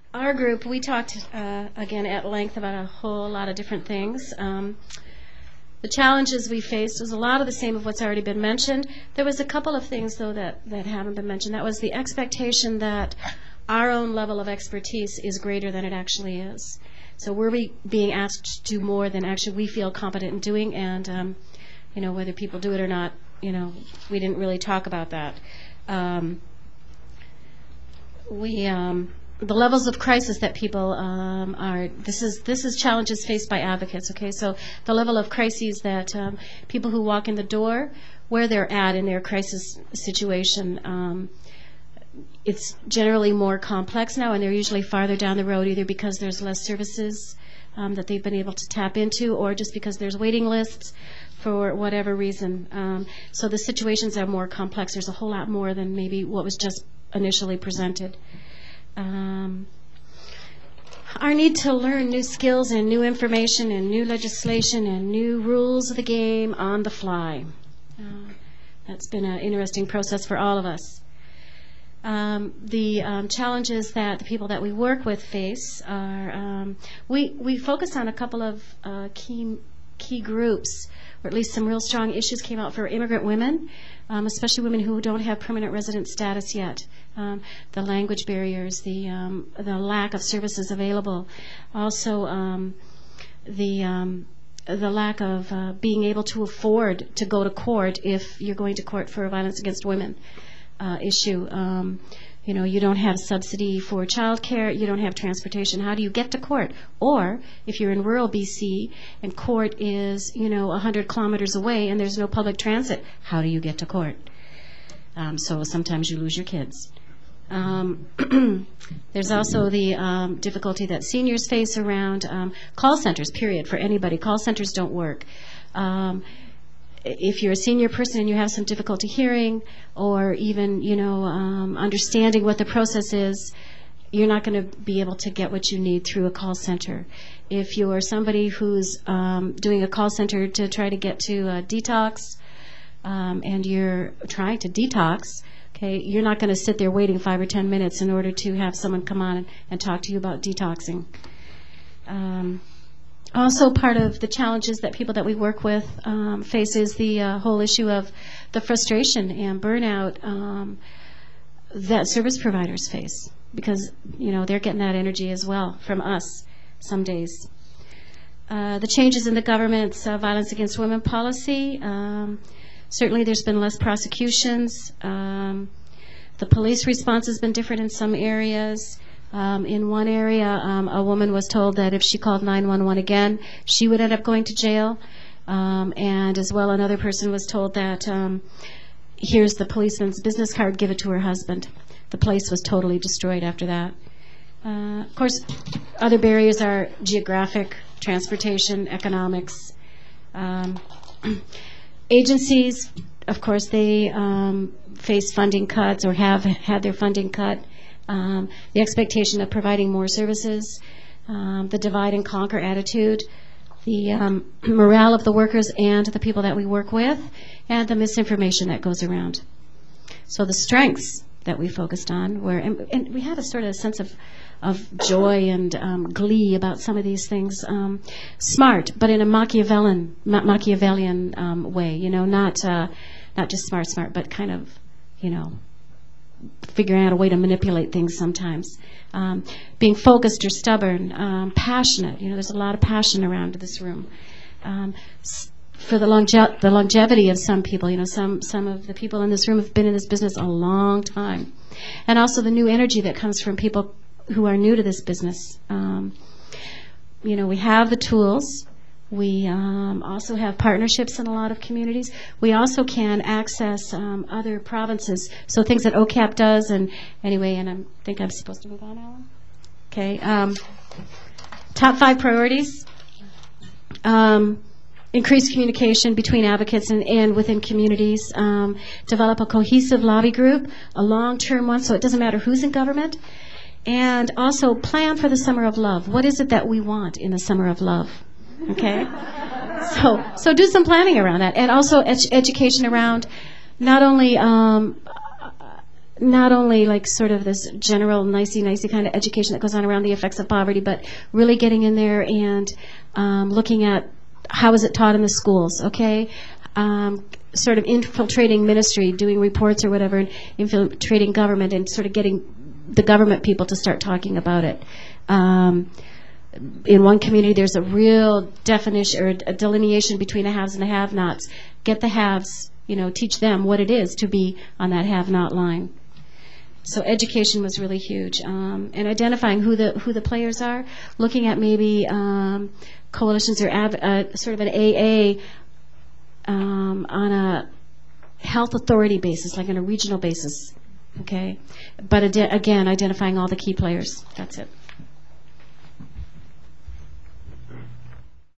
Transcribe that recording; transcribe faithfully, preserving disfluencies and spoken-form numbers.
our group, we talked, uh, again, at length about a whole lot of different things. Um, the challenges we faced was a lot of the same of what's already been mentioned. There was a couple of things, though, that, that haven't been mentioned. That was the expectation that our own level of expertise is greater than it actually is. So we're be, being asked to do more than actually we feel competent in doing, and um, you know, whether people do it or not, you know, we didn't really talk about that. Um, we... Um, The levels of crisis that people um, are, this is this is challenges faced by advocates, okay? So the level of crises that um, people who walk in the door, where they're at in their crisis situation, um, it's generally more complex now, and they're usually farther down the road, either because there's less services um, that they've been able to tap into, or just because there's waiting lists for whatever reason. Um, so the situations are more complex. There's a whole lot more than maybe what was just initially presented. Um, our need to learn new skills and new information and new legislation and new rules of the game on the fly. Uh, that's been an interesting process for all of us. Um, the um, challenges that the people that we work with face are, um, we, we focus on a couple of uh, key, key groups, or at least some real strong issues came out for immigrant women, um, especially women who don't have permanent resident status yet. Um, the language barriers, the um, the lack of services available, also um, the um, the lack of uh, being able to afford to go to court if you're going to court for a violence against women uh, issue. Um, you know, you don't have subsidy for child care, you don't have transportation. How do you get to court? Or if you're in rural B C and court is, you know, one hundred kilometers away and there's no public transit, how do you get to court? Um, so sometimes you lose your kids. Um, there's also the um, difficulty that seniors face around um, call centers, period, for anybody. Call centers don't work. Um, if you're a senior person and you have some difficulty hearing or even, you know, um, understanding what the process is, you're not going to be able to get what you need through a call center. If you're somebody who's um, doing a call center to try to get to a detox um, and you're trying to detox, okay, you're not going to sit there waiting five or ten minutes in order to have someone come on and, and talk to you about detoxing. Um, also, part of the challenges that people that we work with um, face is the uh, whole issue of the frustration and burnout um, that service providers face, because, you know, they're getting that energy as well from us some days. Uh, the changes in the government's uh, violence against women policy. Um, Certainly there's been less prosecutions. Um, the police response has been different in some areas. Um, in one area, um, a woman was told that if she called nine one one again, she would end up going to jail. Um, and as well, another person was told that um, here's the policeman's business card, give it to her husband. The place was totally destroyed after that. Uh, of course, other barriers are geographic, transportation, economics. Um, Agencies, of course, they um, face funding cuts or have had their funding cut. Um, the expectation of providing more services, um, the divide and conquer attitude, the um, morale of the workers and the people that we work with, and the misinformation that goes around. So the strengths that we focused on were, and, and we had a sort of sense of of joy and um, glee about some of these things. Um, smart, but in a Machiavellian, Ma- Machiavellian um, way, you know, not uh, not just smart, smart, but kind of, you know, figuring out a way to manipulate things sometimes. Um, being focused or stubborn, um, passionate. You know, there's a lot of passion around this room. Um, s- for the, longe- the longevity of some people, you know, some some of the people in this room have been in this business a long time, and also the new energy that comes from people who are new to this business. Um, you know, we have the tools. We um, also have partnerships in a lot of communities. We also can access um, other provinces, so things that O C A P does. And anyway, and I think I'm supposed to move on, Alan? Okay. Um, top five priorities. Um, increase communication between advocates and, and within communities. Um, develop a cohesive lobby group, a long-term one, so it doesn't matter who's in government. And also plan for the Summer of Love. What is it that we want in the Summer of Love? Okay? So so do some planning around that. And also ed- education around not only um, not only like sort of this general nicey-nicey kind of education that goes on around the effects of poverty, but really getting in there and um, looking at how is it taught in the schools, okay? Um, sort of infiltrating ministry, doing reports or whatever, and infiltrating government and sort of getting the government people to start talking about it. Um, in one community, there's a real definition or a delineation between the haves and the have-nots. Get the haves, you know, teach them what it is to be on that have-not line. So education was really huge, um, and identifying who the who the players are, looking at maybe um, coalitions or av- uh, sort of an A A um, on a health authority basis, like on a regional basis, okay? But ad- again, identifying all the key players. That's it.